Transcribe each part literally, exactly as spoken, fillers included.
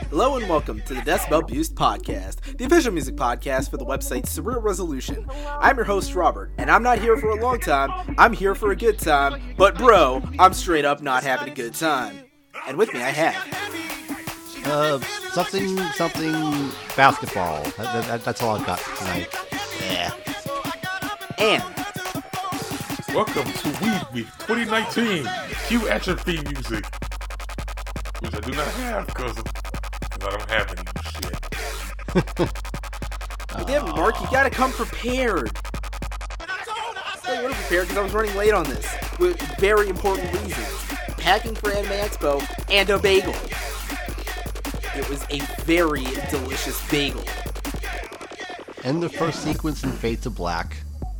Hello and welcome to the Decibel Boost Podcast, the official music podcast for the website Surreal Resolution. I'm your host, Robert, and I'm not here for a long time, I'm here for a good time, but bro, I'm straight up not having a good time. And with me I have... Uh, something, something, basketball. That, that, that's all I've got tonight. Yeah. And... Welcome to Weed Week twenty nineteen, Cue Atrophy Music, which I do not have because I don't have any shit. But damn it, Mark, you gotta come prepared. I wasn't prepared because I was running late on this, with very important reasons. Packing for Anime Expo, and a bagel. It was a very delicious bagel. And the first sequence in Fade to Black.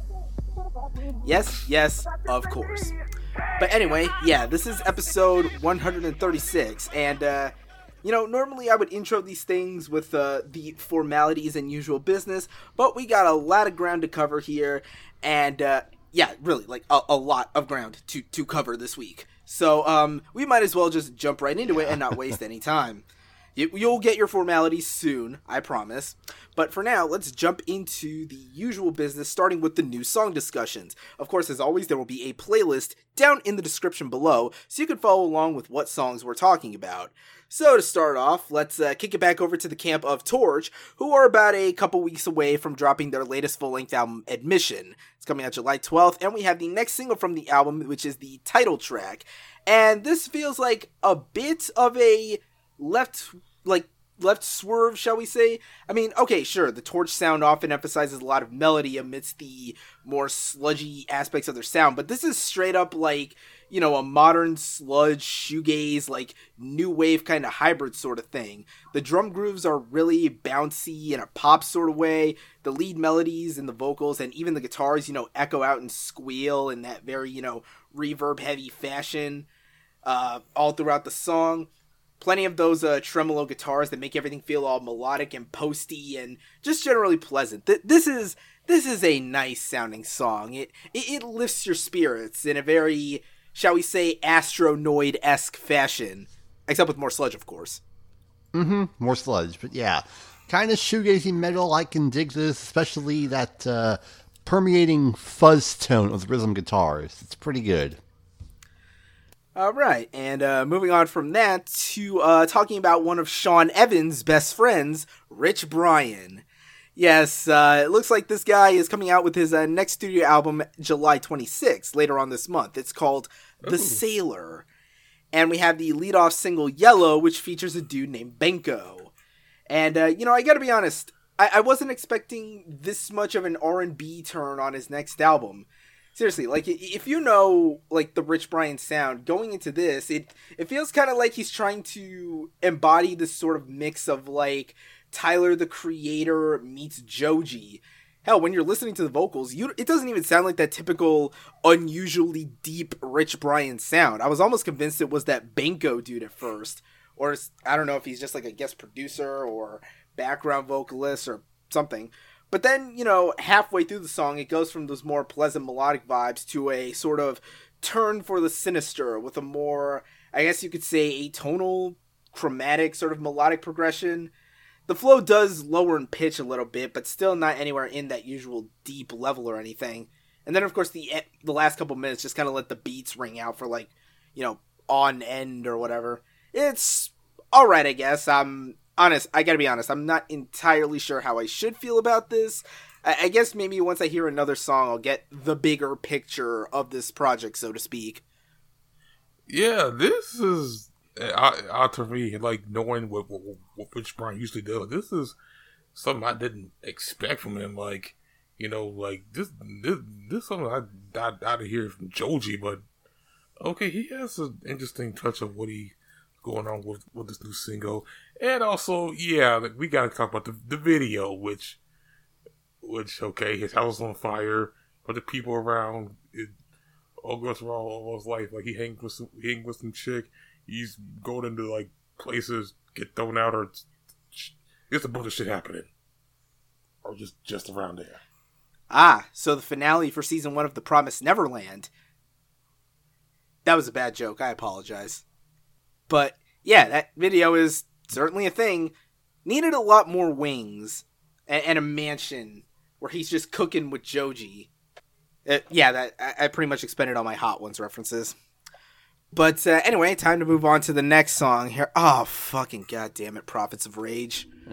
Yes, yes, of course. But anyway, yeah, this is episode one hundred thirty-six, and, uh, you know, normally I would intro these things with, uh, the formalities and usual business, but we got a lot of ground to cover here, and, uh, yeah, really, like, a, a lot of ground to, to cover this week. So, um, we might as well just jump right into it and not waste any time. You, you'll get your formalities soon, I promise. But for now, let's jump into the usual business, starting with the new song discussions. Of course, as always, there will be a playlist down in the description below, so you can follow along with what songs we're talking about. So to start off, let's uh, kick it back over to the camp of Torch, who are about a couple weeks away from dropping their latest full-length album, Admission. It's coming out July twelfth, and we have the next single from the album, which is the title track. And this feels like a bit of a left, like, left swerve, shall we say? I mean, okay, sure, the Torch sound often emphasizes a lot of melody amidst the more sludgy aspects of their sound, but this is straight up like, you know, a modern sludge, shoegaze, like, new wave kind of hybrid sort of thing. The drum grooves are really bouncy in a pop sort of way. The lead melodies and the vocals and even the guitars, you know, echo out and squeal in that very, you know, reverb-heavy fashion uh, all throughout the song. Plenty of those uh, tremolo guitars that make everything feel all melodic and posty and just generally pleasant. Th- this is this is a nice sounding song. It, it it lifts your spirits in a very, shall we say, Astronoid-esque fashion. Except with more sludge, of course. Mm-hmm, more sludge, but yeah. Kind of shoegazy metal, I can dig this, especially that uh, permeating fuzz tone of the rhythm guitars. It's pretty good. All right, and uh, moving on from that to uh, talking about one of Sean Evans' best friends, Rich Brian. Yes, uh, it looks like this guy is coming out with his uh, next studio album July twenty-sixth, later on this month. It's called The Ooh. Sailor. And we have the lead-off single, Yellow, which features a dude named Benko. And, uh, you know, I gotta be honest, I-, I wasn't expecting this much of an R and B turn on his next album. Seriously, like, if you know, like, the Rich Brian sound, going into this, it it feels kind of like he's trying to embody this sort of mix of, like, Tyler, the Creator meets Joji. Hell, when you're listening to the vocals, you it doesn't even sound like that typical, unusually deep Rich Brian sound. I was almost convinced it was that Benko dude at first. Or, I don't know if he's just, like, a guest producer or background vocalist or something. But then, you know, halfway through the song, it goes from those more pleasant melodic vibes to a sort of turn for the sinister with a more, I guess you could say, atonal, chromatic sort of melodic progression. The flow does lower in pitch a little bit, but still not anywhere in that usual deep level or anything. And then, of course, the the last couple minutes just kind of let the beats ring out for, like, you know, on end or whatever. It's alright, I guess. I'm... Honest, I gotta be honest, I'm not entirely sure how I should feel about this. I, I guess maybe once I hear another song, I'll get the bigger picture of this project, so to speak. Yeah, this is, uh, uh, to me, like, knowing what, what, what Rich Brian usually does, this is something I didn't expect from him. Like, you know, like, this this, this is something I got out of here from Joji, but, okay, he has an interesting touch of what he going on with, with this new single. And also, yeah, we gotta talk about the, the video, which, which, okay, his house is on fire, but the people around, it, all goes through all of his life. Like, he hangs with some, he hangs with some chick, he's going into, like, places, get thrown out, or it's a bunch of shit happening. Or just, just around there. Ah, so the finale for season one of The Promised Neverland. That was a bad joke, I apologize. But, yeah, that video is certainly a thing, needed a lot more wings and, and a mansion where he's just cooking with Joji. Uh, yeah, that I, I pretty much expended all my Hot Ones references. But uh, anyway, time to move on to the next song here. Oh, fucking goddamn it, Prophets of Rage. Uh,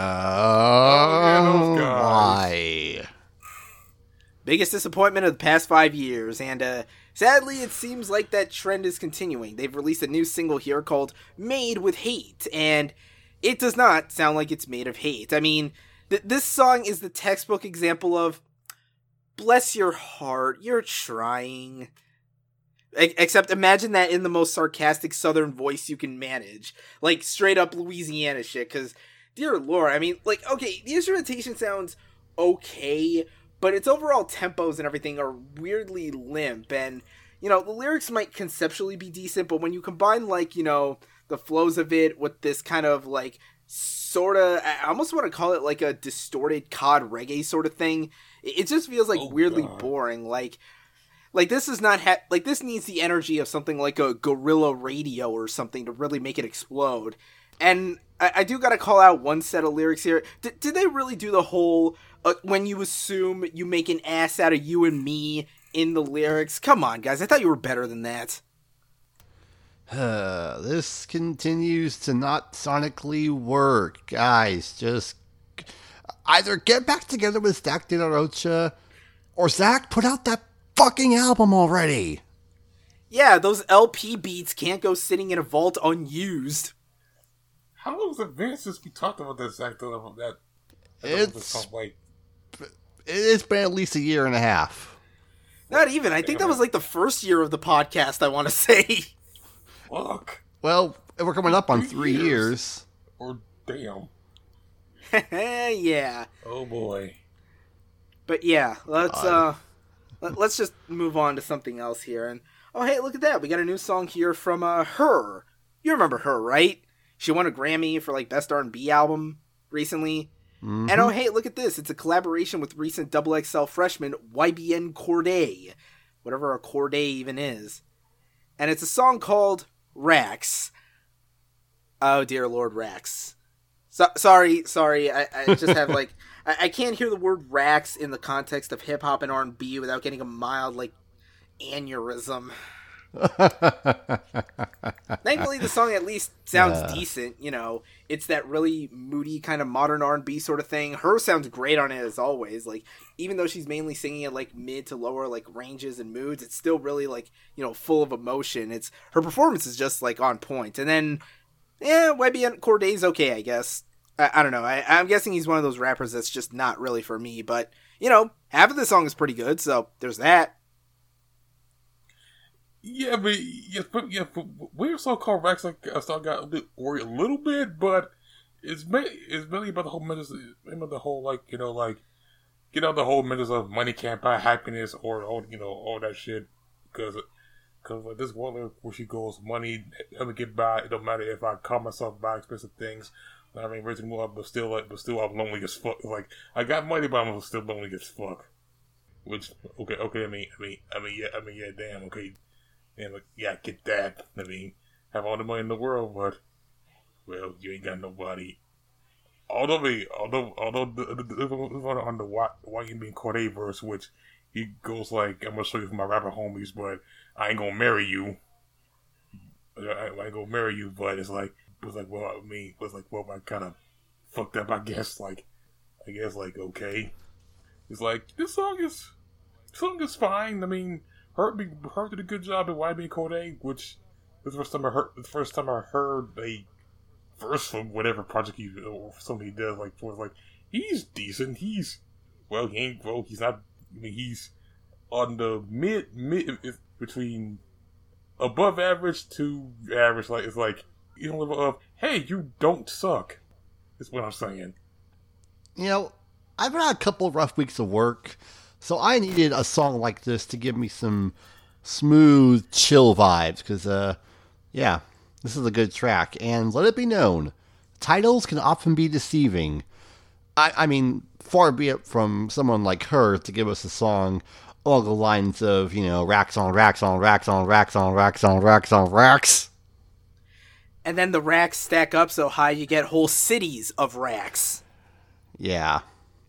oh, yeah, why? Biggest disappointment of the past five years, and uh, sadly, it seems like that trend is continuing. They've released a new single here called Made with Hate, and it does not sound like it's made of hate. I mean, th- this song is the textbook example of, bless your heart, you're trying. E- except imagine that in the most sarcastic southern voice you can manage. Like, straight up Louisiana shit, because, dear lord, I mean, like, okay, the instrumentation sounds okay, but its overall tempos and everything are weirdly limp, and, you know, the lyrics might conceptually be decent, but when you combine, like, you know, the flows of it with this kind of, like, sort of, I almost want to call it, like, a distorted C O D reggae sort of thing, it just feels, like, oh, weirdly God. boring, like, like, this is not, ha- like, this needs the energy of something like a Guerrilla Radio or something to really make it explode, and I, I do gotta call out one set of lyrics here. D- did they really do the whole, uh, when you assume you make an ass out of you and me in the lyrics? Come on, guys, I thought you were better than that. Uh, this continues to not sonically work. Guys, just either get back together with Zach De La Rocha, or Zach, put out that fucking album already. Yeah, those L P beats can't go sitting in a vault unused. How long has it been since we talked about that Zach De La that? It's like it's been at least a year and a half. Not even. I think that was like the first year of the podcast, I want to say. Fuck. Well, we're coming up on three years. years. Or damn. Yeah. Oh boy. But yeah, let's uh, let, let's just move on to something else here. And oh hey, look at that! We got a new song here from uh Her. You remember Her, right? She won a Grammy for like Best R and B album recently. Mm-hmm. And oh hey, look at this! It's a collaboration with recent Double X L freshman Y B N Cordae, whatever a Cordae even is. And it's a song called Rax. Oh dear Lord, Rax. So, sorry, sorry. I, I just have like I, I can't hear the word Rax in the context of hip hop and R and B without getting a mild like aneurysm. Thankfully, the song at least sounds yeah. decent. You know, it's that really moody kind of modern R and B sort of thing. Her sounds great on it as always. Like, even though she's mainly singing at like mid to lower like ranges and moods, it's still really like, you know, full of emotion. It's her performance is just like on point. And then, yeah, Y B N Cordae's okay, I guess. I, I don't know. I, I'm guessing he's one of those rappers that's just not really for me. But you know, half of the song is pretty good, so there's that. Yeah, but yeah, but, yeah, but weird so-called Rex, like, I still got a bit worried a little bit, but it's ma- it's really about the whole message, about the whole like you know like you know the whole message of money can't buy happiness or all you know all that shit because because like this woman where she goes money doesn't get by. It don't matter if I call myself buy expensive things. I mean, raising more up, but still like but still I'm lonely as fuck. Like I got money, but I'm still lonely as fuck. Which okay okay I mean I mean I mean yeah I mean yeah damn okay. And like, yeah, I get that. I mean, have all the money in the world, but well, you ain't got nobody. Although, the, although, although, the, the, the, on the why, why you mean Cordae verse, which he goes like, "I'm gonna show you for my rapper homies, but I ain't gonna marry you. I, I ain't gonna marry you." But it's like, it was like, well, I mean, it was like, well, I kind of fucked up, I guess. Like, I guess, like, okay, it's like this song is, this song is fine. I mean. Her, her did a good job at Y B N Cordae, which was the first time I heard. The first time I heard a verse from whatever project he or something he does. Like, was like he's decent. He's well, he ain't well. He's not. I mean, he's on the mid mid between above average to average. Like it's like you know of hey, you don't suck. Is what I'm saying. You know, I've had a couple rough weeks of work. So I needed a song like this to give me some smooth, chill vibes, because, uh, yeah, this is a good track. And let it be known, titles can often be deceiving. I, I mean, far be it from someone like Her to give us a song along the lines of, you know, racks on racks on racks on racks on racks on racks on racks. And then the racks stack up so high you get whole cities of racks. Yeah.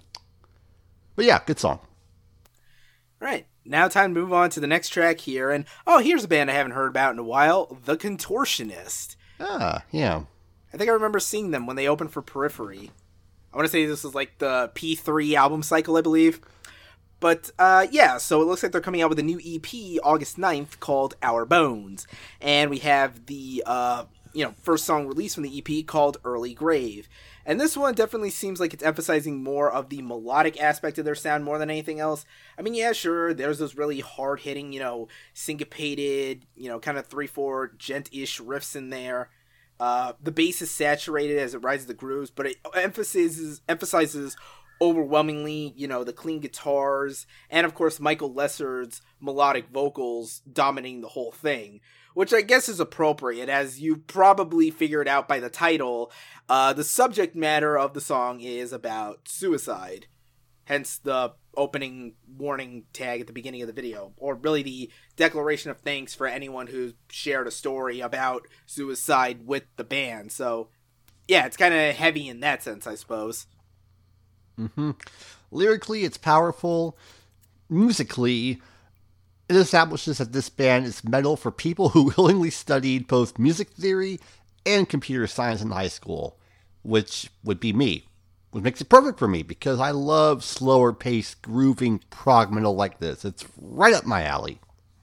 But yeah, good song. Right. Now time to move on to the next track here. And, oh, here's a band I haven't heard about in a while. The Contortionist. Ah, yeah. I think I remember seeing them when they opened for Periphery. I want to say this is like the P three album cycle, I believe. But, uh, yeah, so it looks like they're coming out with a new E P August ninth called Our Bones. And we have the, uh, you know, first song released from the E P called Early Grave. And this one definitely seems like it's emphasizing more of the melodic aspect of their sound more than anything else. I mean, yeah, sure, there's those really hard-hitting, you know, syncopated, you know, kind of three four gent-ish riffs in there. Uh, the bass is saturated as it rides the grooves, but it emphasizes emphasizes overwhelmingly, you know, the clean guitars, and of course Michael Lessard's melodic vocals dominating the whole thing, which I guess is appropriate, as you probably figured out by the title. Uh, the subject matter of the song is about suicide, hence the opening warning tag at the beginning of the video, or really the declaration of thanks for anyone who shared a story about suicide with the band. So, yeah, it's kind of heavy in that sense, I suppose. Mm-hmm. Lyrically, it's powerful. Musically, it establishes that this band is metal for people who willingly studied both music theory and computer science in high school, which would be me. Which makes it perfect for me, because I love slower paced, grooving prog metal like this. It's right up my alley.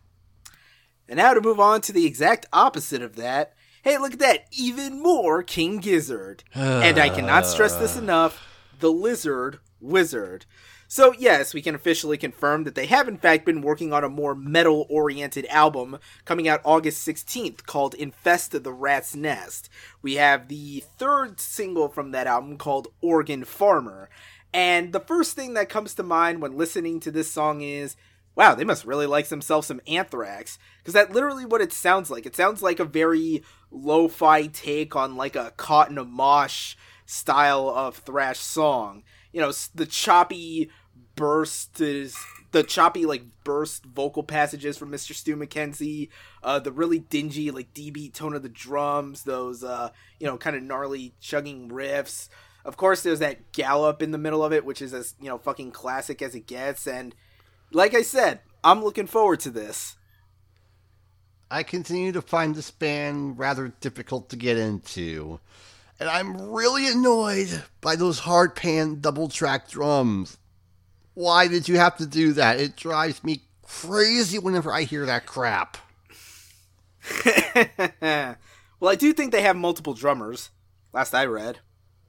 And now to move on to the exact opposite of that. Hey, look at that, even more King Gizzard. And I cannot stress this enough, the Lizard Wizard. So yes, we can officially confirm that they have in fact been working on a more metal-oriented album coming out August sixteenth called Infest the Rat's Nest. We have the third single from that album called Organ Farmer. And the first thing that comes to mind when listening to this song is, wow, they must really like themselves some Anthrax. Because that's literally what it sounds like. It sounds like a very lo-fi take on like a Caught in a Mosh style of thrash song. You know, the choppy burst is the choppy like burst vocal passages from Mister Stu McKenzie, uh, the really dingy like D-beat tone of the drums, those uh, you know, kind of gnarly chugging riffs. Of course, there's that gallop in the middle of it, which is as, you know, fucking classic as it gets. And like I said, I'm looking forward to this. I continue to find this band rather difficult to get into. And I'm really annoyed by those hard pan double track drums. Why did you have to do that? It drives me crazy whenever I hear that crap. Well, I do think they have multiple drummers, last I read.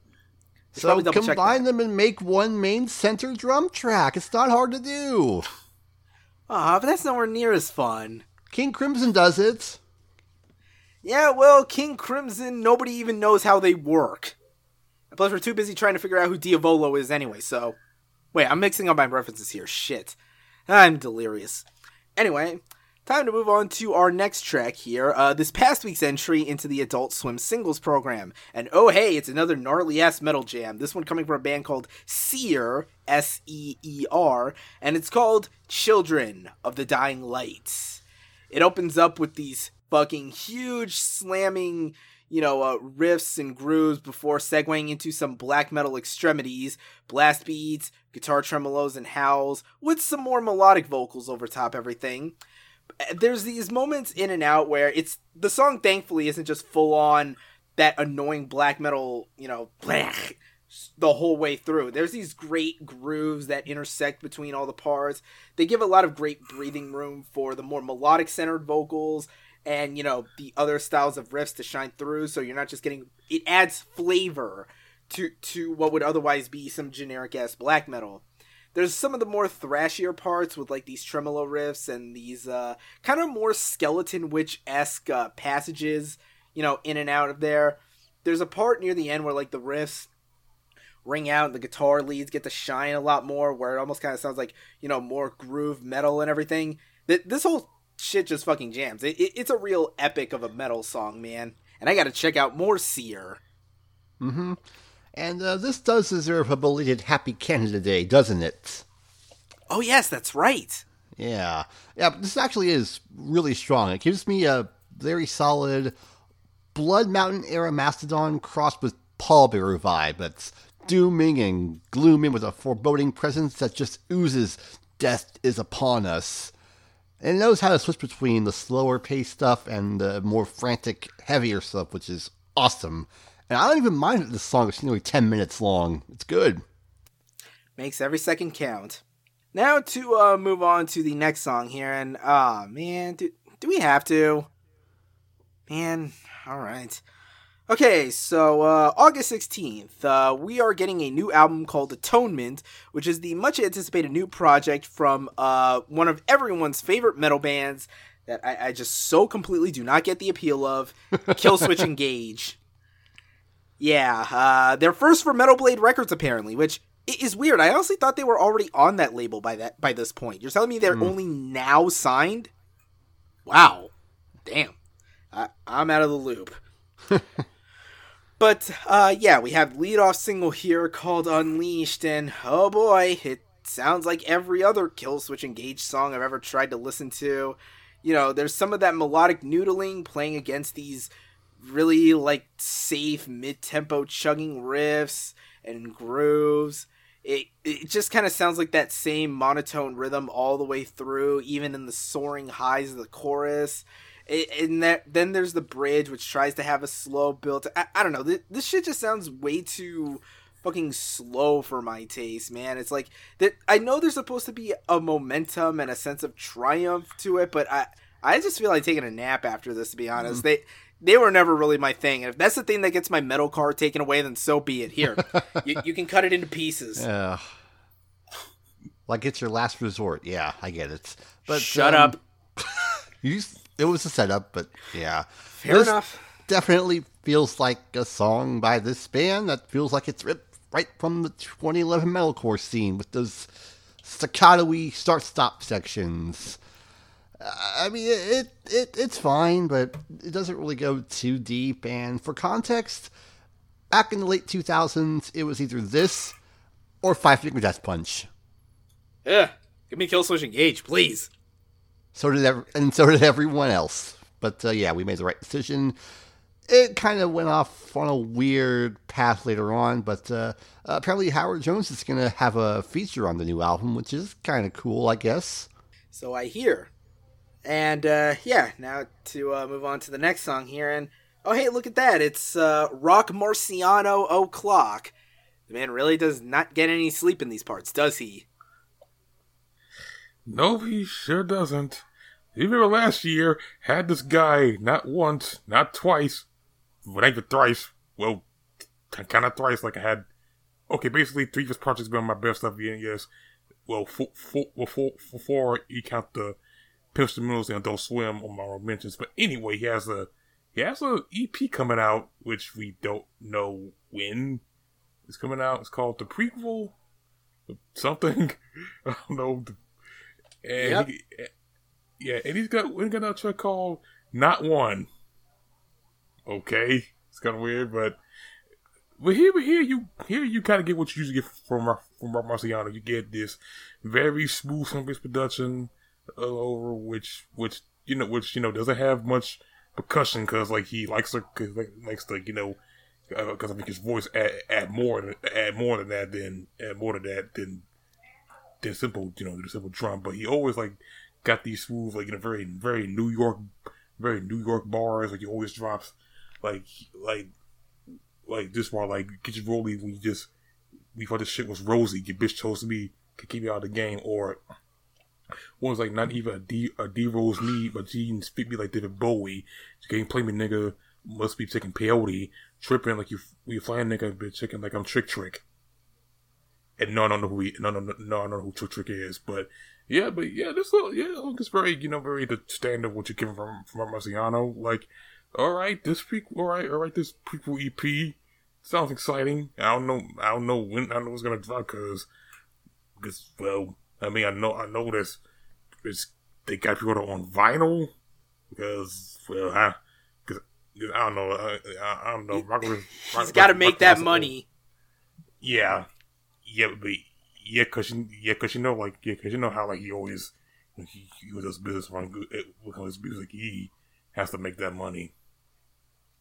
So combine them and make one main center drum track. It's not hard to do. Aw, but that's nowhere near as fun. King Crimson does it. Yeah, well, King Crimson, nobody even knows how they work. Plus, we're too busy trying to figure out who Diavolo is anyway, so... Wait, I'm mixing up my references here. Shit. I'm delirious. Anyway, time to move on to our next track here. Uh, this past week's entry into the Adult Swim singles program. And oh hey, it's another gnarly-ass metal jam. This one coming from a band called Seer, S E E R, and it's called Children of the Dying Light. It opens up with these fucking huge slamming, you know, uh, riffs and grooves before segueing into some black metal extremities, blast beats, guitar tremolos and howls, with some more melodic vocals over top everything. There's these moments in and out where it's, the song thankfully isn't just full on that annoying black metal, you know, blech, the whole way through. There's these great grooves that intersect between all the parts. They give a lot of great breathing room for the more melodic centered vocals and, you know, the other styles of riffs to shine through, so you're not just getting... It adds flavor to to what would otherwise be some generic-ass black metal. There's some of the more thrashier parts with, like, these tremolo riffs and these uh, kind of more Skeleton Witch-esque uh, passages, you know, in and out of there. There's a part near the end where, like, the riffs ring out and the guitar leads get to shine a lot more, where it almost kind of sounds like, you know, more groove metal and everything. This whole shit just fucking jams. It, it, it's a real epic of a metal song, man. And I gotta check out more Seer. Mm-hmm. And uh, this does deserve a belated Happy Canada Day, doesn't it? Oh, yes, that's right. Yeah. Yeah, but this actually is really strong. It gives me a very solid Blood Mountain era Mastodon crossed with pallbearer vibe that's dooming and glooming with a foreboding presence that just oozes death is upon us. And it knows how to switch between the slower paced stuff and the more frantic, heavier stuff, which is awesome. And I don't even mind that this song is nearly ten minutes long. It's good. Makes every second count. Now to uh, move on to the next song here, and ah, oh, man, do, do we have to? Man, alright. Okay, so uh, August sixteenth, uh, we are getting a new album called Atonement, which is the much anticipated new project from uh, one of everyone's favorite metal bands that I, I just so completely do not get the appeal of, Killswitch Engage. Yeah, uh, they're first for Metal Blade Records apparently, which is weird. I honestly thought they were already on that label by that by this point. You're telling me they're mm. only now signed? Wow. Damn. I, I'm out of the loop. But, uh, yeah, we have the lead-off single here called Unleashed, and oh boy, it sounds like every other Killswitch Engage song I've ever tried to listen to. You know, there's some of that melodic noodling playing against these really, like, safe, mid-tempo chugging riffs and grooves. It it just kind of sounds like that same monotone rhythm all the way through, even in the soaring highs of the chorus. It, and that, then there's the bridge, which tries to have a slow build. I, I don't know. This, this shit just sounds way too fucking slow for my taste, man. It's like that. I know there's supposed to be a momentum and a sense of triumph to it, but I I just feel like taking a nap after this. To be honest, mm. they they were never really my thing. And if that's the thing that gets my metal card taken away, then so be it. Here, you, you can cut it into pieces. Yeah. Like it's your last resort. Yeah, I get it. But shut um, up. you. It was a setup, but yeah. Fair this enough. Definitely feels like a song by this band that feels like it's ripped right from the twenty eleven metalcore scene with those staccato-y start-stop sections. I mean, it, it it's fine, but it doesn't really go too deep. And for context, back in the late two thousands, it was either this or Five Finger Death Punch. Yeah, give me Killswitch Engage, please. So did every, and so did everyone else. But uh, yeah, we made the right decision. It kind of went off on a weird path later on, but uh, apparently Howard Jones is going to have a feature on the new album, which is kind of cool, I guess. So I hear. And uh, yeah, now to uh, move on to the next song here. And oh, hey, look at that. It's uh, Rock Marciano O'Clock. The man really does not get any sleep in these parts, does he? No, he sure doesn't. You remember last year, had this guy not once, not twice, but even thrice, well, kind of thrice, like I had, okay, basically three of his projects been my best stuff yet, yes. Well, four, four, well, four, four, four, you count the Pimps and Mills and Adult Swim on my mentions, but anyway, he has a, he has a E P coming out, which we don't know when it's coming out. It's called The Prequel, something, I don't know, and yep. he, yeah, and he's got we got a track called Not One. Okay, it's kind of weird, but but here, here you here you kind of get what you usually get from from Rock Marciano. You get this very smooth, some-based production uh, over which which you know which you know doesn't have much percussion because like he likes to cause, like, likes to you know because uh, I think his voice add, add more than add more than that than add more than that than than simple you know the simple drum, but he always like. Got these smooth, like, you know, very, very New York, very New York bars. Like, he always drops, like, like, like this bar, like, get you rolly when you just, we thought this shit was rosy. Your bitch chose me, could keep me out of the game. Or, one was like, not even a D, a D rose me, but she didn't speak me like David Bowie. She can't play me, nigga. Must be taking peyote, tripping like you, you flying nigga, bitch, chicken like I'm Trick Trick. And no, I don't know who he, no, no, no, no, I don't know who Trick Trick is, but. Yeah, but yeah, this little, yeah, it's very, you know, very the standard what you're getting from from Marciano. Like, all right, this prequel, all right, all right, this prequel E P sounds exciting. I don't know, I don't know when, I don't know what's gonna drop, cause, cause, well, I mean, I know, I know this, it's they got people on vinyl, because, well, I, cause, I don't know, I, I, I don't know. Rock, He's rock, got to rock, make rock, that rock, money. Yeah, yeah, but. Yeah, cause you, yeah, cause you know, like, yeah, cause you know how, like, he always, like, he, he does business run good, with his music, he has to make that money.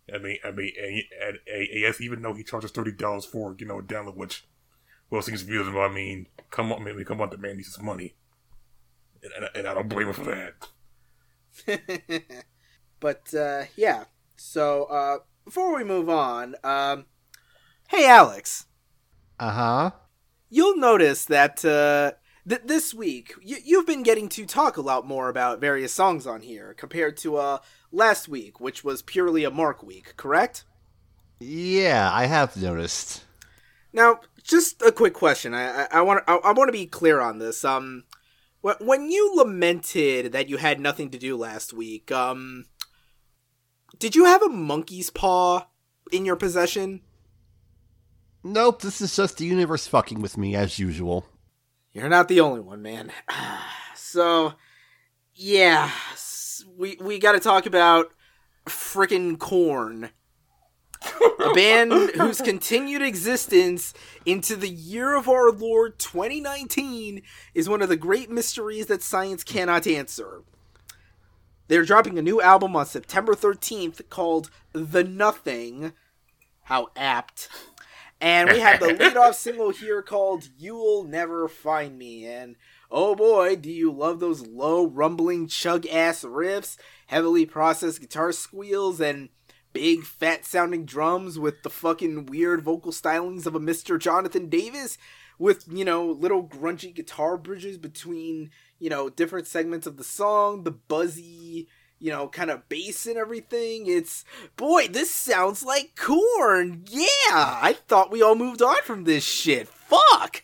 I mean, I mean, and, and, and yes, even though he charges thirty dollars for you know a download, which well seems reasonable. I mean, come on, man, come on, the man needs his money, and, and, and I don't blame him for that. But uh, yeah, so uh, before we move on, um, hey Alex. Uh huh. You'll notice that uh, th- this week y- you've been getting to talk a lot more about various songs on here compared to uh, last week, which was purely a Mark week, correct? Yeah, I have noticed. Now, just a quick question. I I want I, I want to be clear on this. Um, wh- when you lamented that you had nothing to do last week, um, did you have a monkey's paw in your possession? Nope, this is just the universe fucking with me as usual. You're not the only one, man. So, yeah, we we got to talk about frickin' Korn. A band whose continued existence into the year of our Lord twenty nineteen is one of the great mysteries that science cannot answer. They're dropping a new album on September thirteenth called The Nothing. How apt. And we have the lead-off single here called You'll Never Find Me. And oh boy, do you love those low, rumbling, chug-ass riffs, heavily processed guitar squeals, and big, fat-sounding drums with the fucking weird vocal stylings of a Mister Jonathan Davis, with, you know, little grungy guitar bridges between, you know, different segments of the song, the buzzy, you know, kind of bass and everything. It's, boy, this sounds like Korn. Yeah, I thought we all moved on from this shit. Fuck!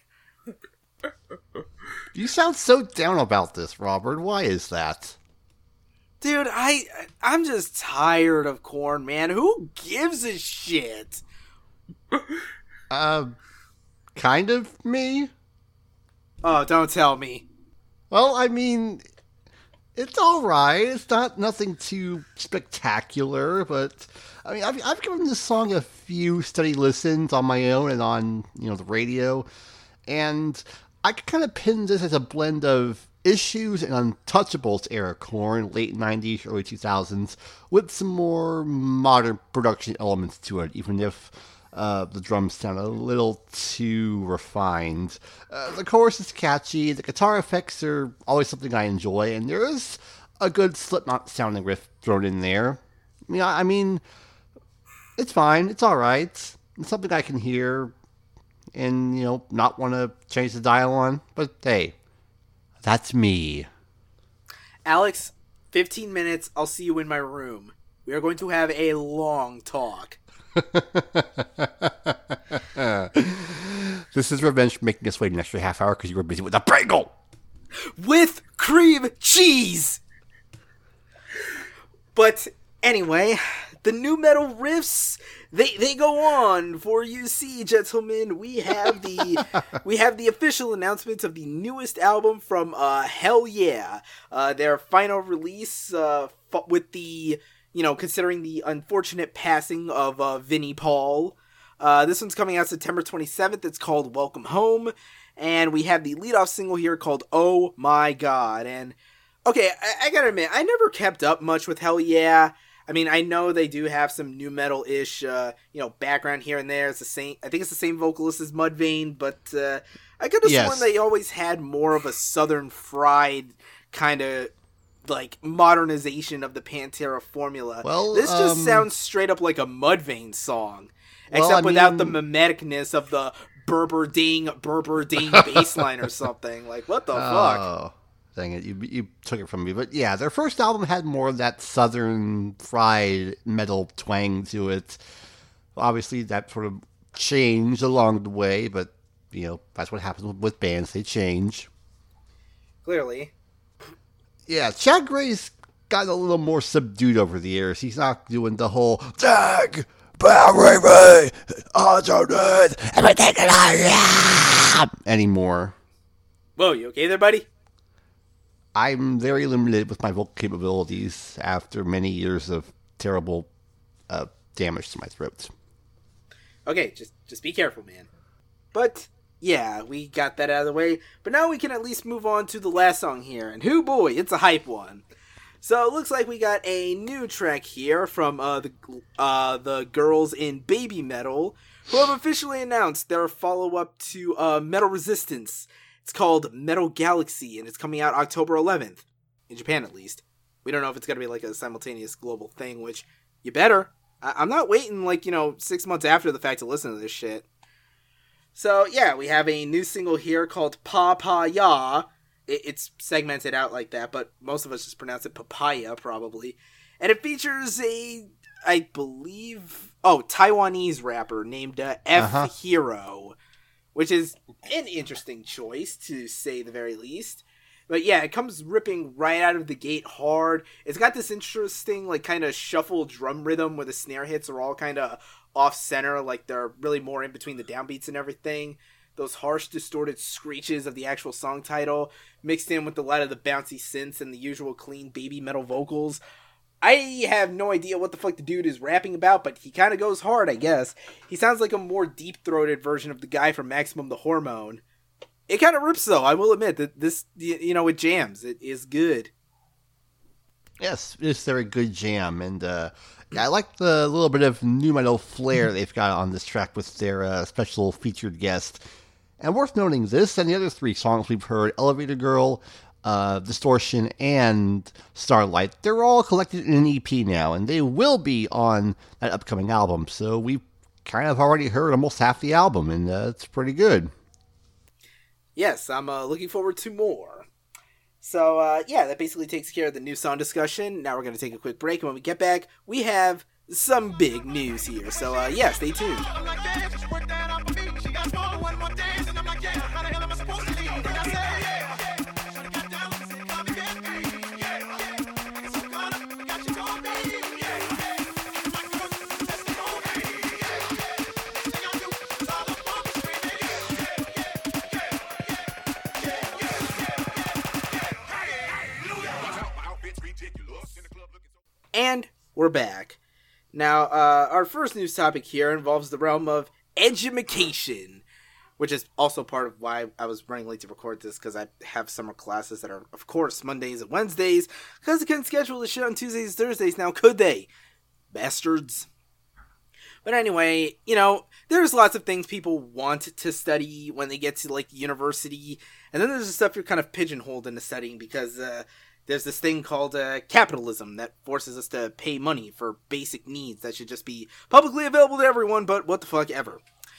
You sound so down about this, Robert. Why is that? Dude, I, I'm just tired of Korn, man. Who gives a shit? Uh, kind of me? Oh, don't tell me. Well, I mean, it's alright. It's not nothing too spectacular, but I mean, I've, I've given this song a few steady listens on my own and on, you know, the radio, and I could kind of pin this as a blend of Issues and Untouchables era Korn, late nineties, early two thousands, with some more modern production elements to it, even if uh, the drums sound a little too refined. Uh, the chorus is catchy, the guitar effects are always something I enjoy, and there is a good Slipknot sounding riff thrown in there. I mean, I, I mean it's fine, it's alright. It's something I can hear and, you know, not want to change the dial on, but hey, that's me. Alex, fifteen minutes, I'll see you in my room. We are going to have a long talk. This is revenge for making us wait an extra half hour because you were busy with a bagel! With cream cheese! But anyway, the new metal riffs, they they go on. For you see, gentlemen, we have the we have the official announcement of the newest album from uh, Hell Yeah. Uh, their final release uh, with the, you know, considering the unfortunate passing of uh, Vinnie Paul. Uh, this one's coming out September twenty-seventh. It's called Welcome Home. And we have the lead-off single here called Oh My God. And, okay, I, I gotta admit, I never kept up much with Hell Yeah. I mean, I know they do have some new metal-ish, uh, you know, background here and there. It's the same, I think it's the same vocalist as Mudvayne, but uh, I could have yes. sworn they always had more of a Southern fried kind of, like, modernization of the Pantera formula. Well, this just um, sounds straight up like a Mudvayne song, well, except I without mean, the mimeticness of the Berber ding, Berber ding bass line or something. Like, what the oh, fuck? Dang it, you you took it from me. But yeah, their first album had more of that southern fried metal twang to it. Obviously, that sort of changed along the way, but, you know, that's what happens with bands. They change. Clearly. Yeah, Chad Gray's gotten a little more subdued over the years. He's not doing the whole Dag, Barry, Alternate, everything anymore. Whoa, you okay there, buddy? I'm very limited with my vocal capabilities after many years of terrible uh, damage to my throat. Okay, just just be careful, man. But, yeah, we got that out of the way. But now we can at least move on to the last song here. And whoo boy, it's a hype one. So it looks like we got a new track here from uh, the uh, the girls in Baby Metal, who have officially announced their follow-up to uh, Metal Resistance. It's called Metal Galaxy, and it's coming out October eleventh, in Japan at least. We don't know if it's going to be like a simultaneous global thing, which you better. I- I'm not waiting like, you know, six months after the fact to listen to this shit. So yeah, we have a new single here called Pa Pa Ya. It's segmented out like that, but most of us just pronounce it papaya, probably. And it features a, I believe, oh, Taiwanese rapper named uh, F Uh-huh. Hero, which is an interesting choice, to say the very least. But yeah, it comes ripping right out of the gate hard. It's got this interesting, like, kind of shuffle drum rhythm where the snare hits are all kind of off-center, like they're really more in between the downbeats and everything. Those harsh, distorted screeches of the actual song title, mixed in with a lot of the bouncy synths and the usual clean baby metal vocals. I have no idea what the fuck the dude is rapping about, but he kind of goes hard, I guess. He sounds like a more deep-throated version of the guy from Maximum the Hormone. It kind of rips, though, I will admit, that this, you know, it jams. It is good. Yes, it's a very good jam, and uh, yeah, I like the little bit of new metal flair they've got on this track with their uh, special featured guest. And worth noting, this and the other three songs we've heard, Elevator Girl, uh, Distortion, and Starlight, they're all collected in an E P now, and they will be on that upcoming album. So we've kind of already heard almost half the album, and uh, it's pretty good. Yes, I'm uh, looking forward to more. So, uh, yeah, that basically takes care of the new song discussion. Now we're going to take a quick break, and when we get back, we have some big news here. So, uh, yeah, stay tuned. And we're back. Now, uh, our first news topic here involves the realm of edumacation, which is also part of why I was running late to record this, because I have summer classes that are, of course, Mondays and Wednesdays, because they couldn't schedule the shit on Tuesdays and Thursdays now, could they? Bastards. But anyway, you know, there's lots of things people want to study when they get to, like, university, and then there's the stuff you're kind of pigeonholed into studying because, uh, there's this thing called uh, capitalism that forces us to pay money for basic needs that should just be publicly available to everyone, but what the fuck ever.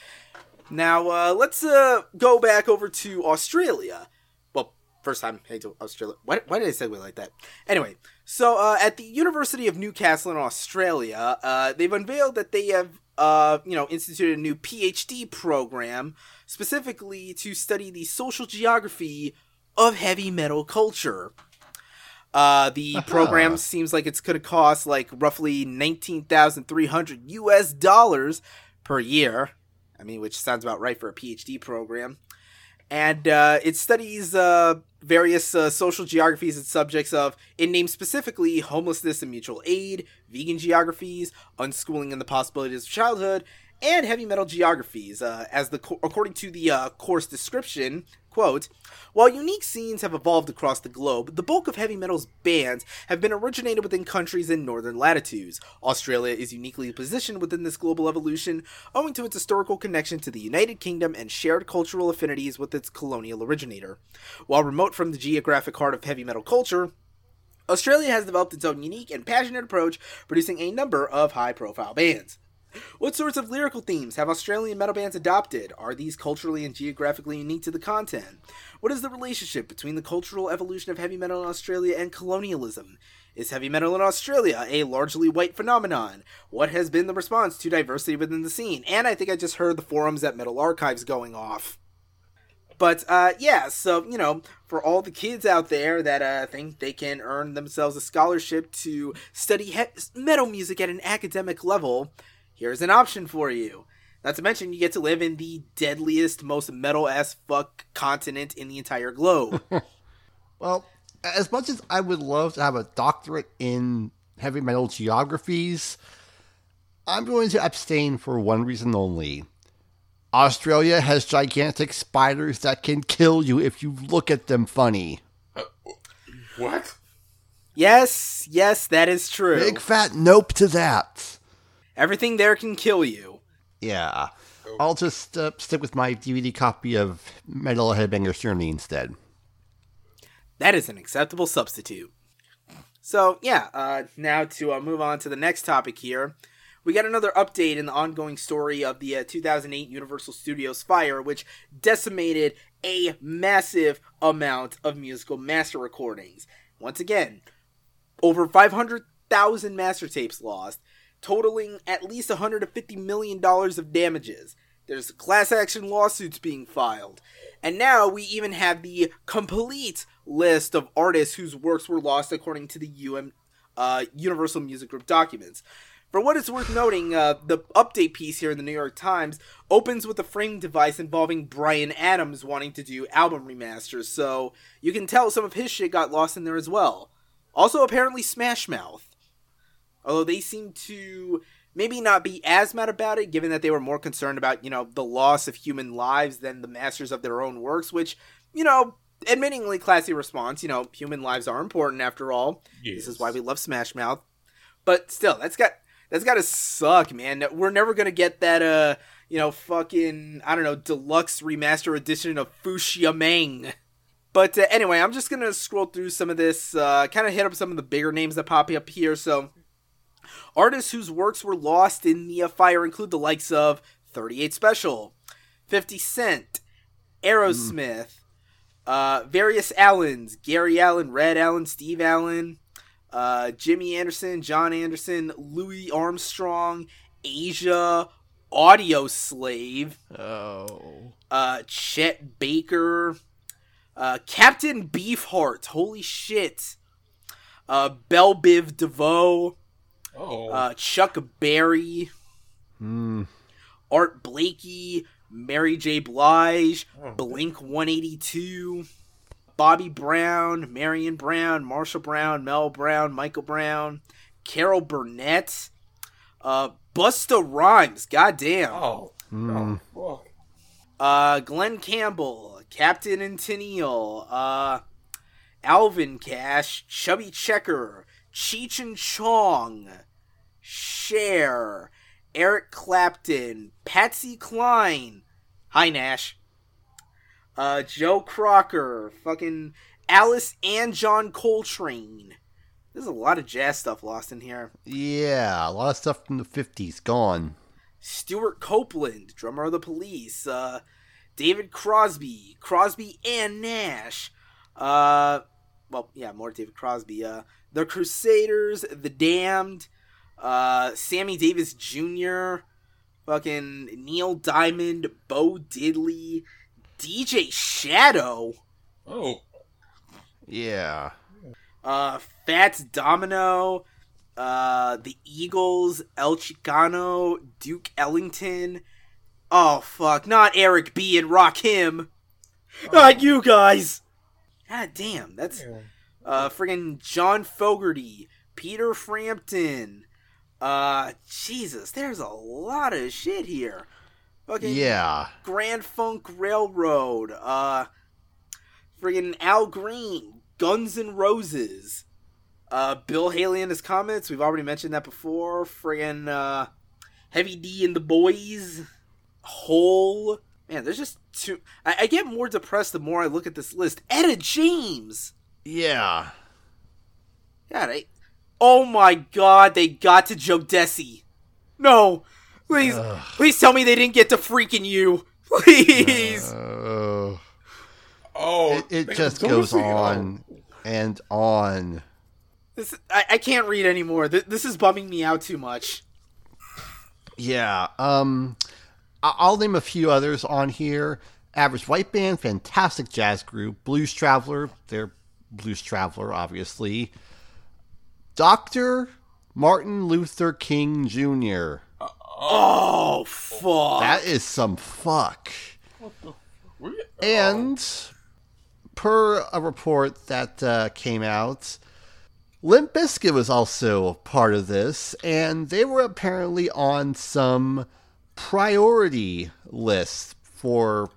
Now, uh, let's uh, go back over to Australia. Well, first time heading to Australia. Why, why did I segue like that? Anyway, so uh, at the University of Newcastle in Australia, uh, they've unveiled that they have uh, you know, instituted a new PhD program specifically to study the social geography of heavy metal culture. Uh, the program seems like it's going to cost like roughly nineteen thousand three hundred U S dollars per year. I mean, which sounds about right for a PhD program. And uh, it studies uh, various uh, social geographies and subjects of, it names specifically homelessness and mutual aid, vegan geographies, unschooling and the possibilities of childhood, and heavy metal geographies. Uh, as the co- according to the uh, course description, quote, while unique scenes have evolved across the globe, the bulk of heavy metal's bands have been originated within countries in northern latitudes. Australia is uniquely positioned within this global evolution, owing to its historical connection to the United Kingdom and shared cultural affinities with its colonial originator. While remote from the geographic heart of heavy metal culture, Australia has developed its own unique and passionate approach, producing a number of high-profile bands. What sorts of lyrical themes have Australian metal bands adopted? Are these culturally and geographically unique to the content? What is the relationship between the cultural evolution of heavy metal in Australia and colonialism? Is heavy metal in Australia a largely white phenomenon? What has been the response to diversity within the scene? And I think I just heard the forums at Metal Archives going off. But, uh, yeah, so, you know, for all the kids out there that, uh, think they can earn themselves a scholarship to study he- metal music at an academic level, here's an option for you. Not to mention, you get to live in the deadliest, most metal-as-fuck continent in the entire globe. Well, as much as I would love to have a doctorate in heavy metal geographies, I'm going to abstain for one reason only. Australia has gigantic spiders that can kill you if you look at them funny. Uh, what? Yes, yes, that is true. Big fat nope to that. Everything there can kill you. Yeah. I'll just uh, stick with my D V D copy of Metal Headbangers Journey instead. That is an acceptable substitute. So, yeah, uh, now to uh, move on to the next topic here. We got another update in the ongoing story of the uh, two thousand eight Universal Studios fire, which decimated a massive amount of musical master recordings. Once again, over five hundred thousand master tapes lost, totaling at least one hundred fifty million dollars of damages. There's class action lawsuits being filed. And now we even have the complete list of artists whose works were lost according to the U M, uh, Universal Music Group documents. For what it's worth noting, uh, the update piece here in the New York Times opens with a framing device involving Bryan Adams wanting to do album remasters, so you can tell some of his shit got lost in there as well. Also, apparently Smash Mouth. Although they seem to maybe not be as mad about it, given that they were more concerned about, you know, the loss of human lives than the masters of their own works, which, you know, admittingly classy response. You know, human lives are important after all. Yes. This is why we love Smash Mouth. But still, that's got... That's gotta suck, man. We're never gonna get that, uh, you know, fucking, I don't know, deluxe remaster edition of Fuxia Meng. But uh, anyway, I'm just gonna scroll through some of this, uh, kind of hit up some of the bigger names that pop up here. So, artists whose works were lost in the uh, fire include the likes of thirty-eight Special, fifty Cent, Aerosmith, mm. uh, various Allens, Gary Allen, Red Allen, Steve Allen, Uh, Jimmy Anderson, John Anderson, Louis Armstrong, Asia, Audio Slave, oh, uh, Chet Baker, uh, Captain Beefheart, holy shit, uh, Belle Biv DeVoe, oh, uh, Chuck Berry, mm. Art Blakey, Mary J. Blige, oh. Blink one eighty-two, Bobby Brown, Marion Brown, Marshall Brown, Mel Brown, Michael Brown, Carol Burnett, uh, Busta Rhymes, goddamn. Oh, mm. oh fuck. Uh, Glenn Campbell, Captain and Tennille, uh, Alvin Cash, Chubby Checker, Cheech and Chong, Cher, Eric Clapton, Patsy Cline, hi Nash, Uh, Joe Crocker, fucking Alice and John Coltrane. There's a lot of jazz stuff lost in here. Yeah, a lot of stuff from the fifties gone. Stuart Copeland, drummer of the Police. Uh, David Crosby, Crosby and Nash. Uh, well, yeah, more David Crosby. Uh, the Crusaders, The Damned. Uh, Sammy Davis Junior Fucking Neil Diamond, Bo Diddley. D J Shadow. Oh. Yeah. Uh, Fats Domino. Uh, the Eagles. El Chicano. Duke Ellington. Oh, fuck. Not Eric B. and Rakim. Oh. Not you guys. God damn. That's, uh, friggin' John Fogerty. Peter Frampton. Uh, Jesus. There's a lot of shit here. Okay. Yeah. Grand Funk Railroad. Uh, friggin' Al Green. Guns N' Roses. Uh, Bill Haley and his comments. We've already mentioned that before. Friggin' uh, Heavy D and the Boys. Hole. Man, there's just too... I, I get more depressed the more I look at this list. Etta James. Yeah. God, I... Oh my god, they got to Joe Desi. No. Please, Ugh. please tell me they didn't get to freaking you. Please. Uh, oh, it, it just goes on and on. This, I, I can't read anymore. This, this is bumming me out too much. Yeah. Um, I'll name a few others on here. Average White Band, fantastic jazz group. Blues Traveler, they're Blues Traveler, obviously. Doctor Martin Luther King Junior Oh, fuck. That is some fuck. What the fuck? And per a report that uh, came out, Limp Bizkit was also part of this, and they were apparently on some priority lists for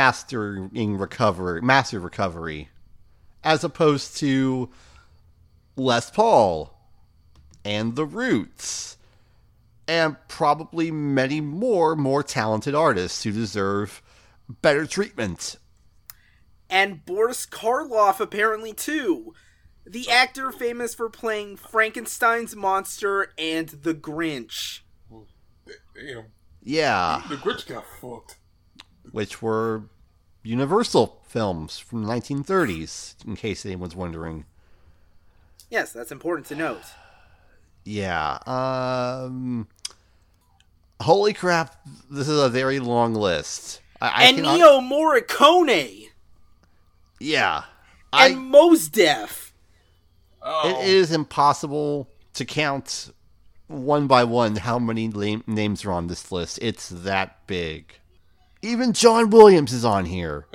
mastering recovery, massive recovery, as opposed to Les Paul, and The Roots, and probably many more more talented artists who deserve better treatment. And Boris Karloff, apparently, too. The actor famous for playing Frankenstein's monster and the Grinch. Damn. Yeah. The Grinch got fucked. Which were Universal films from the nineteen thirties, in case anyone's wondering. Yes, that's important to note. Yeah. Um. Holy crap, this is a very long list. I, I and cannot... Ennio Morricone! Yeah. And I... Mos Def! Oh. It is impossible to count one by one how many la- names are on this list. It's that big. Even John Williams is on here.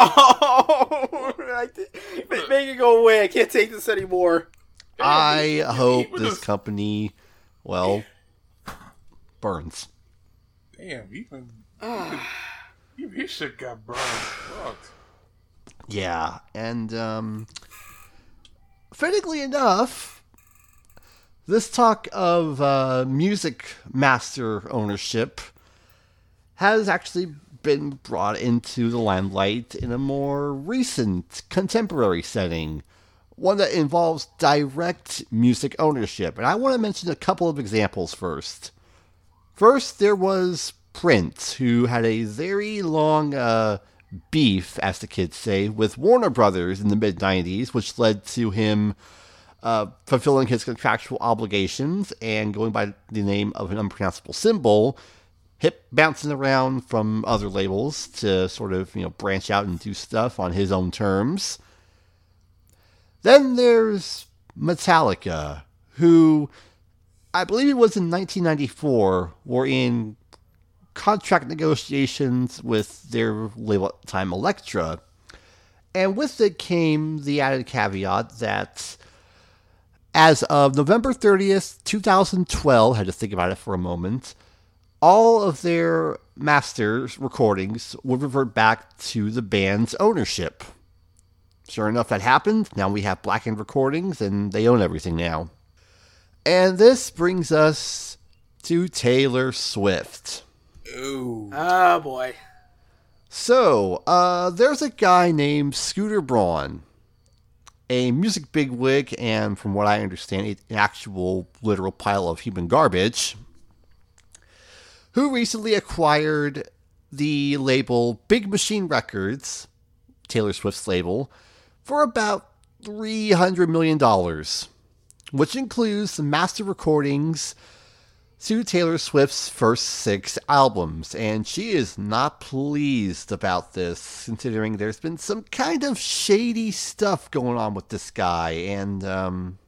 Oh! I th- make it go away. I can't take this anymore. I hope even this this- company, well, burns. Damn, even, even, even his shit got burned. Fucked. Yeah, and, um, fittingly enough, this talk of uh, music master ownership has actually been brought into the limelight in a more recent, contemporary setting, one that involves direct music ownership. And I want to mention a couple of examples first. First, there was Prince, who had a very long uh, beef, as the kids say, with Warner Brothers in the mid nineties, which led to him uh, fulfilling his contractual obligations and going by the name of an unpronounceable symbol, hip bouncing around from other labels to sort of, you know, branch out and do stuff on his own terms. Then there's Metallica, who I believe it was in nineteen ninety-four were in contract negotiations with their label at the time, Elektra. And with it came the added caveat that as of November thirtieth, twenty twelve, had to think about it for a moment, all of their masters recordings would revert back to the band's ownership. Sure enough, that happened. Now we have Blackened Recordings, and they own everything now. And this brings us to Taylor Swift. Ooh. Oh, boy. So, uh, there's a guy named Scooter Braun, a music bigwig, and from what I understand, an actual literal pile of human garbage, who recently acquired the label Big Machine Records, Taylor Swift's label, for about three hundred million dollars, which includes the master recordings to Taylor Swift's first six albums. And she is not pleased about this, considering there's been some kind of shady stuff going on with this guy. And um,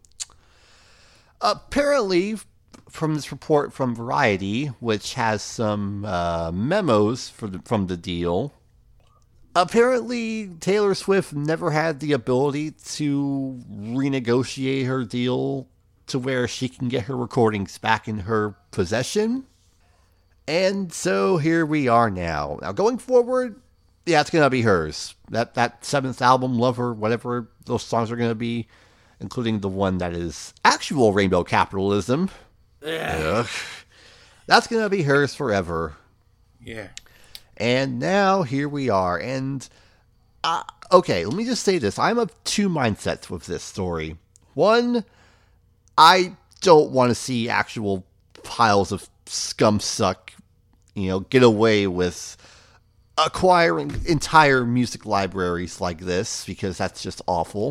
apparently, from this report from Variety, which has some uh, memos for the, from the deal, apparently Taylor Swift never had the ability to renegotiate her deal to where she can get her recordings back in her possession. And so here we are now. Now going forward, yeah, it's going to be hers. That that seventh album, Lover, whatever those songs are going to be, including the one that is actual Rainbow Capitalism. Ugh. That's going to be hers forever. Yeah. And now here we are. And, uh, okay, let me just say this. I'm of two mindsets with this story. One, I don't want to see actual piles of scum suck, you know, get away with acquiring entire music libraries like this, because that's just awful.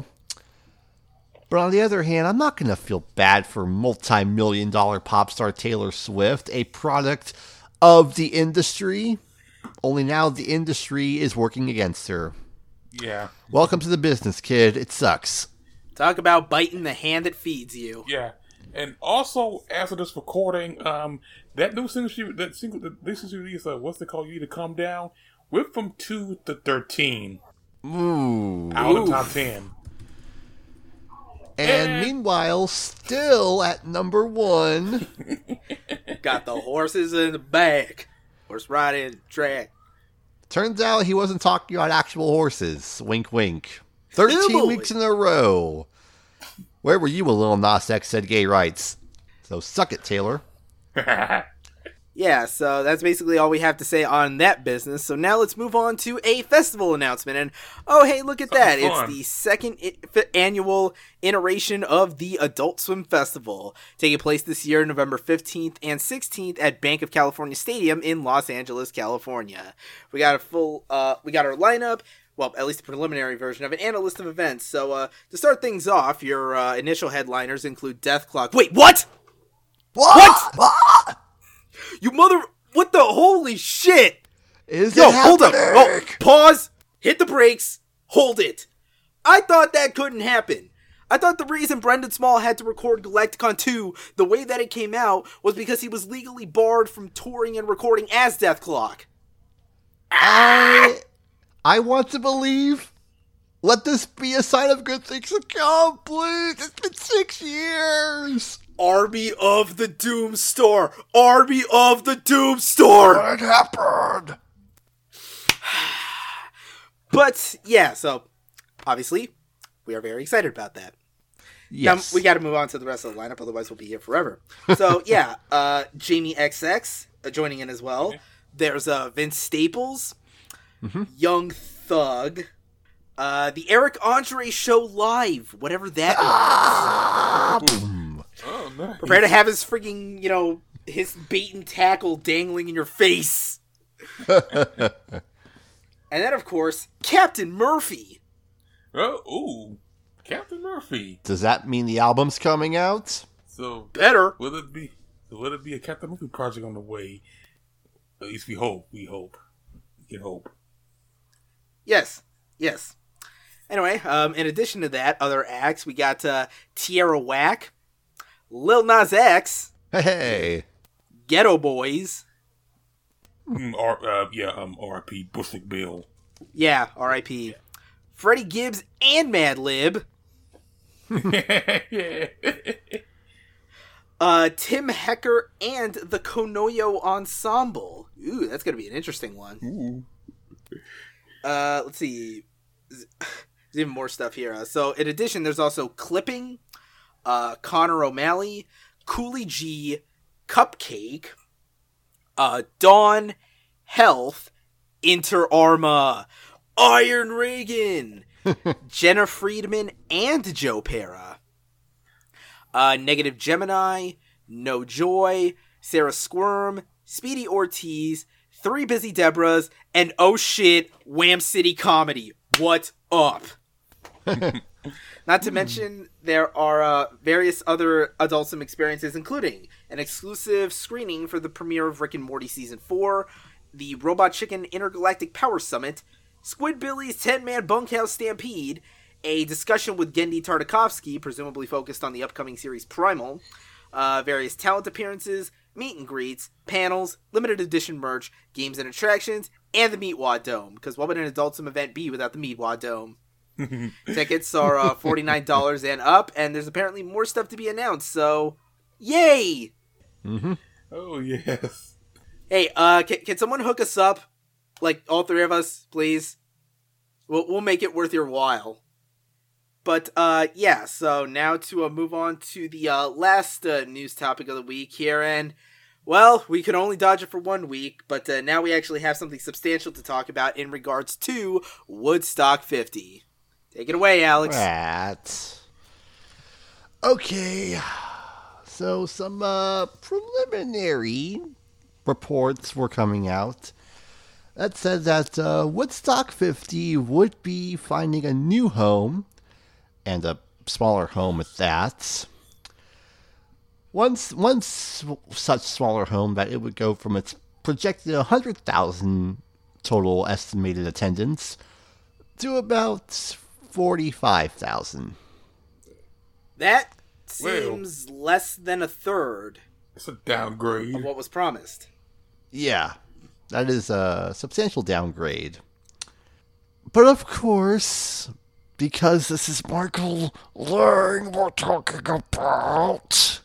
But on the other hand, I'm not going to feel bad for multi-million dollar pop star Taylor Swift, a product of the industry. Only now the industry is working against her. Yeah. Welcome to the business, kid. It sucks. Talk about biting the hand that feeds you. Yeah. And also, after this recording, um, that new single she, that single, the new single she released, uh, what's it called? You Need to Calm Down, went from two to thirteen. Ooh. Out of the top ten. And Yeah. meanwhile, still at number one. Got the horses in the back. Horse riding track. Turns out he wasn't talking about actual horses. Wink, wink. thirteen Ooh. weeks in a row. Where were you when Lil Nas X said gay rights? So suck it, Taylor. Yeah, so that's basically all we have to say on that business. So now let's move on to a festival announcement. And oh, hey, look at that. Something fun. It's the second I- annual iteration of the Adult Swim Festival, taking place this year, November fifteenth and sixteenth at Bank of California Stadium in Los Angeles, California. We got a full, uh, we got our lineup. Well, at least a preliminary version of it, and a list of events. So, uh, to start things off, your uh, initial headliners include Death Clock. Wait, what? What? What? You mother... What the... Holy shit! Is Yo, it hold up. happening? Oh, pause. Hit the brakes. Hold it. I thought that couldn't happen. I thought the reason Brendan Small had to record Galacticon two the way that it came out was because he was legally barred from touring and recording as Death Clock. I... I want to believe. Let this be a sign of good things to come, please. It's been six years. Army of the Doom Store. Army of the Doom Store. What happened? But, yeah, so, obviously, we are very excited about that. Yes. Now, we got to move on to the rest of the lineup, otherwise we'll be here forever. So, yeah, uh, Jamie X X uh, joining in as well. There's uh, Vince Staples, mm-hmm. Young Thug, uh, the Eric Andre Show Live, whatever that Ah, is. boom. Oh, nice. Prepare to have his freaking, you know, his bait and tackle dangling in your face. And then, of course, Captain Murphy. Oh, ooh, Captain Murphy. Does that mean the album's coming out? So Better. will it be? Will it be a Captain Murphy project on the way? At least we hope. We hope. We can hope. Yes. Yes. Anyway, um, in addition to that, other acts, we got uh, Tierra Whack, Lil Nas X, Hey. Ghetto Boys. Mm, R, uh, yeah, um, R I P Bushwick Bill. Yeah, R I P Freddie Gibbs and Madlib. Yeah. Uh, Tim Hecker and the Konoyo Ensemble. Ooh, that's gonna be an interesting one. Ooh. Uh, let's see. There's even more stuff here. Uh, so, in addition, there's also Clipping, uh, Connor O'Malley, Cooley G, Cupcake, uh, Dawn, Health, Inter Arma, Iron Reagan, Jenna Friedman, and Joe Pera. Uh, Negative Gemini, No Joy, Sarah Squirm, Speedy Ortiz, Three Busy Debras, and oh shit, Wham City Comedy. What up? Not to mention, there are uh, various other Adult Swim experiences, including an exclusive screening for the premiere of Rick and Morty Season four, the Robot Chicken Intergalactic Power Summit, Squidbillies ten-Man Bunkhouse Stampede, a discussion with Gendy Tartakovsky, presumably focused on the upcoming series Primal, uh, various talent appearances, meet and greets, panels, limited edition merch, games and attractions, and the Meatwad Dome. Because what would an Adult Swim event be without the Meatwad Dome? Tickets are uh, forty-nine dollars and up, and there's apparently more stuff to be announced, so yay! Mm-hmm. Oh, yes. Hey, uh, can, can someone hook us up? Like, all three of us, please? We'll, we'll make it worth your while. But, uh, yeah, so now to uh, move on to the uh, last uh, news topic of the week here, and, well, we could only dodge it for one week, but uh, now we actually have something substantial to talk about in regards to Woodstock fifty. Take it away, Alex. Right. Okay. So some uh, preliminary reports were coming out that said that uh, Woodstock fifty would be finding a new home, and a smaller home at that. One, one s- such smaller home that it would go from its projected one hundred thousand total estimated attendance to about forty-five thousand. That seems well, less than a third. It's a downgrade of what was promised. Yeah, that is a substantial downgrade. But of course, because this is Michael Lang we're talking about,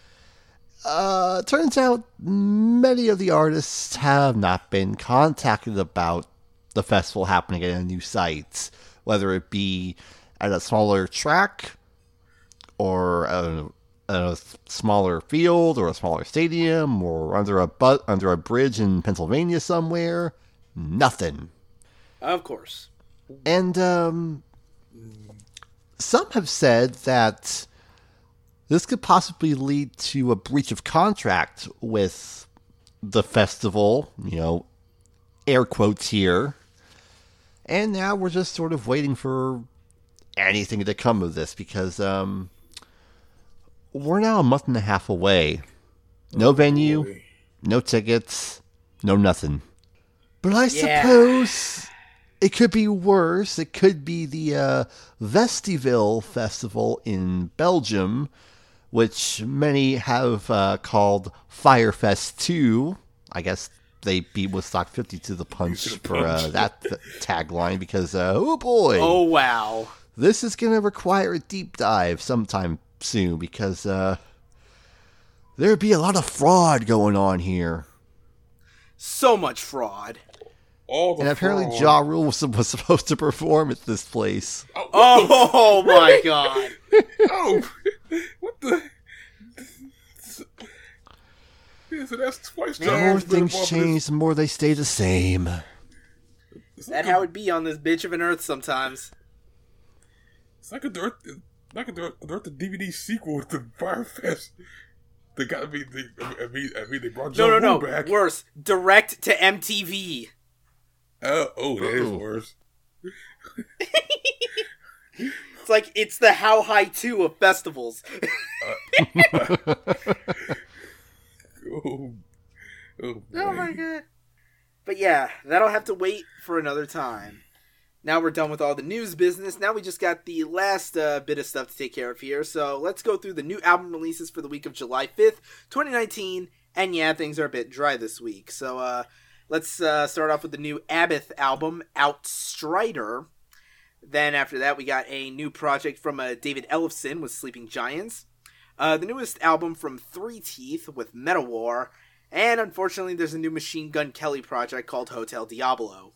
uh, turns out many of the artists have not been contacted about the festival happening at a new site, whether it be at a smaller track or a, a smaller field or a smaller stadium or under a bu- under a bridge in Pennsylvania somewhere. Nothing. Of course. And um, some have said that this could possibly lead to a breach of contract with the festival, you know, air quotes here. And now we're just sort of waiting for anything to come of this because um, we're now a month and a half away. No venue, Boy. no tickets, no nothing. But I Yeah. suppose it could be worse. It could be the uh, Vestiville Festival in Belgium, which many have uh, called Firefest two. I guess they beat Woodstock fifty to the punch To the for uh, punch. that th- tagline because, uh, oh boy, Oh, wow. this is going to require a deep dive sometime soon because uh, there'd be a lot of fraud going on here. So much fraud. All the And apparently fraud. Ja Rule was, was supposed to perform at this place. Oh, my God. Oh, what the? Yeah, so that's twice. The John more Roll's been things involved in change, the more they stay the same. this. That's how it be on this bitch of an earth sometimes. It's like a dirt, like a dirt, a dirt the D V D sequel to Firefest. They got to be. They, I mean, I mean, they brought No, Ja no, Rule no. back. Worse. Direct to M T V. Uh, oh, that is Uh-oh. worse. It's like it's the How High two of festivals. Oh, oh, boy. Oh my god. But yeah, that'll have to wait for another time. Now we're done with all the news business. Now we just got the last uh, bit of stuff to take care of here. So let's go through the new album releases for the week of July fifth, twenty nineteen. And yeah, things are a bit dry this week. So uh, let's uh, start off with the new Abbott album, Outstrider. Then after that, we got a new project from uh, David Ellefson with Sleeping Giants. Uh, the newest album from Three Teeth with Metal War. And unfortunately, there's a new Machine Gun Kelly project called Hotel Diablo.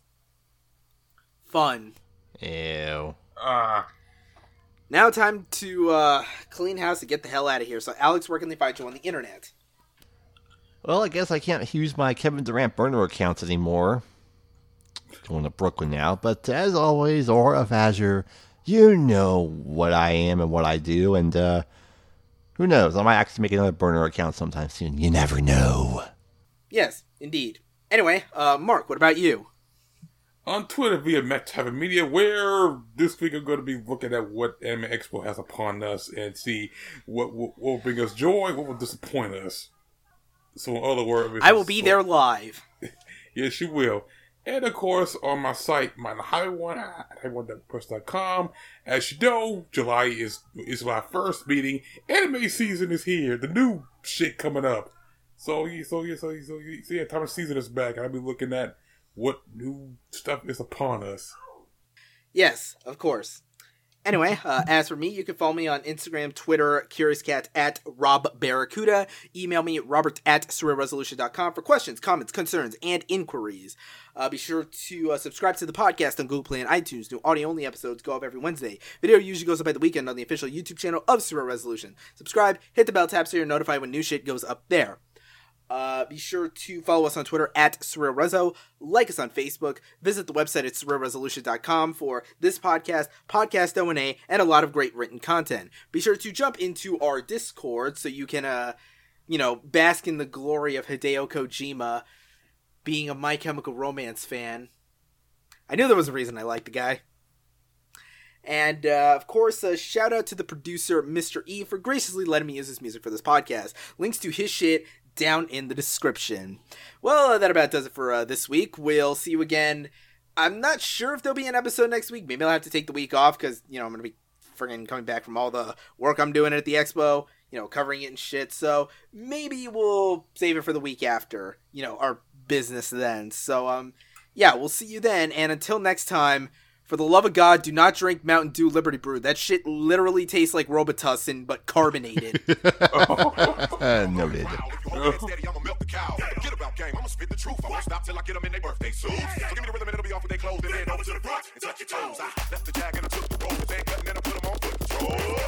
Fun. Ew. Ah, Now time to uh, clean house and get the hell out of here. So Alex, where can they find you on the internet? Well, I guess I can't use my Kevin Durant burner account anymore. Going to Brooklyn now. But as always, Aura of Azure, you know what I am and what I do. And uh, who knows? I might actually make another burner account sometime soon. You never know. Yes, indeed. Anyway, uh, Mark, what about you? on Twitter via Met Type Media, where this week I'm going to be looking at what Anime Expo has upon us and see what will, what will bring us joy, what will disappoint us. So in other words, I will be there live. Yes, you will. And of course, on my site, my Highway One at highway one press dot com. As you know, July is is July first, meeting anime season is here. The new shit coming up. So yeah, so yeah, so, so, so yeah, time of season is back, and I'll be looking at what new stuff is upon us. Yes, of course. Anyway, uh, as for me, you can follow me on Instagram, Twitter, CuriousCat at Rob Barracuda. Email me at robert at surreal resolution dot com for questions, comments, concerns, and inquiries. Uh, be sure to uh, subscribe to the podcast on Google Play and iTunes. New audio-only episodes go up every Wednesday. Video usually goes up by the weekend on the official YouTube channel of Surreal Resolution. Subscribe, hit the bell tab so you're notified when new shit goes up there. Uh, be sure to follow us on Twitter at Surreal Rezo, like us on Facebook, visit the website at surreal resolution dot com for this podcast, Podcast O and A, and a lot of great written content. Be sure to jump into our Discord so you can, uh, you know, bask in the glory of Hideo Kojima being a My Chemical Romance fan. I knew there was a reason I liked the guy. And, uh, of course, a shout out to the producer, Mister E, for graciously letting me use his music for this podcast. Links to his shit down in the description. Well, uh, that about does it for uh, this week. We'll see you again. I'm not sure if there'll be an episode next week. Maybe I'll have to take the week off because, you know, I'm going to be friggin' coming back from all the work I'm doing at the expo, you know, covering it and shit. So maybe we'll save it for the week after, you know, our business then. So, um, yeah, we'll see you then. And until next time, for the love of God, do not drink Mountain Dew Liberty Brew. That shit literally tastes like Robitussin, but carbonated. Uh, noted. Steady, I'ma milk the cow. Forget about game, I'ma spit the truth. I won't stop till I get them in their birthday suits. So give me the rhythm and it'll be off with their clothes. Then head over to the front and touch your toes. I left the jag and I took the roll. The band cutting and I put them on foot patrol.